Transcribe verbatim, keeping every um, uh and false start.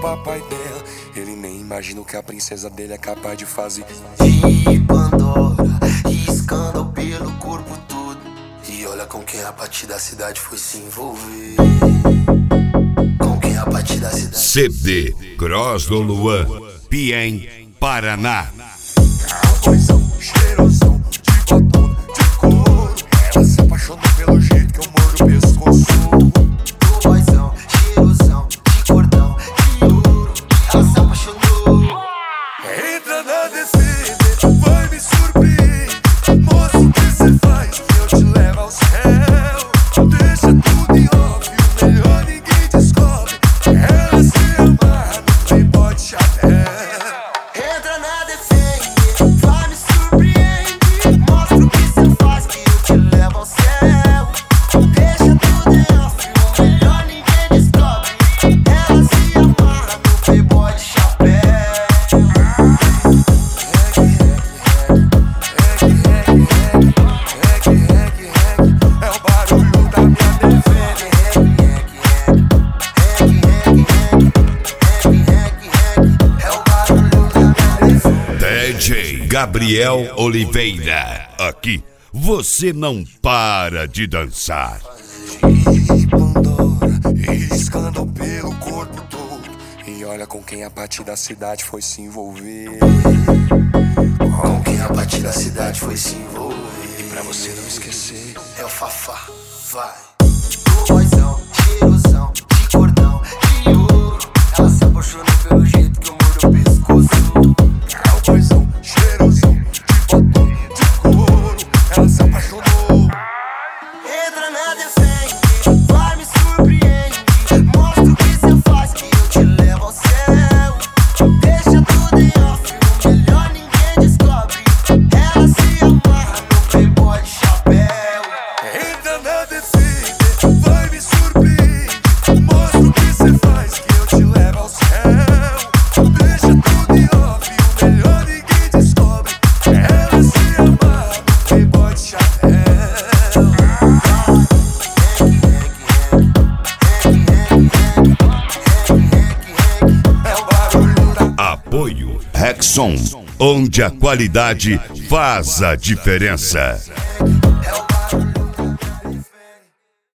papai dela. Ele nem imagina o que a princesa dele é capaz de fazer. E Pandora, riscando pelo corpo todo. E olha com quem a partir da cidade foi se envolver. Com quem a partir da cidade. C D Cross do Luan, Piém, Paraná. Coisão, cheirosão, de batom, de couro. Ela se apaixonou pelo jeito que eu mordo o pescoço. Do boizão, cheirosão, de cordão, de ouro. Ela se apaixonou. Entra na D C D, vai me surpreender. Mostra o que cê faz, que eu te levo ao céu. Deixa tudo em off, o melhor ninguém descobre. Ela se amarra no playboy de chapéu. Entra na defende, vai me surpreender. Mostra o que cê faz, que eu te levo ao céu. Deixa tudo em off, o melhor ninguém descobre. Ela se amarra no playboy de chapéu. É o barulho da minha T V. É o barulho da minha T V. D J Gabriel Oliveira. Aqui você não para de dançar. E Pandora, riscando pelo corpo todo. E olha com quem a partir da cidade foi se envolver. Com quem a partir da cidade foi se envolver. E pra você não esquecer, É o Fafá, vai. Do boizão, cheirosão, de cordão, de ouro. Ela se apaixonou pelo jeito que eu mordo o pescoço. é o coisão, cheirosão, de batom, de couro. Ela se apaixonou. Entra na defende, vai me surpreender. Mostra o que cê faz, que eu te levo ao céu. Deixa tudo em off, o melhor ninguém descobre. Ela se amarra no playboy de chapéu. Entra na D C D, vai me surpreender. Mostra o que cê faz, que eu te levo ao céu. Deixa tudo em off, o melhor ninguém descobre. Ela se amarra no playboy de chapéu. É o barulho da... Apoio Rexon, onde a qualidade faz a diferença.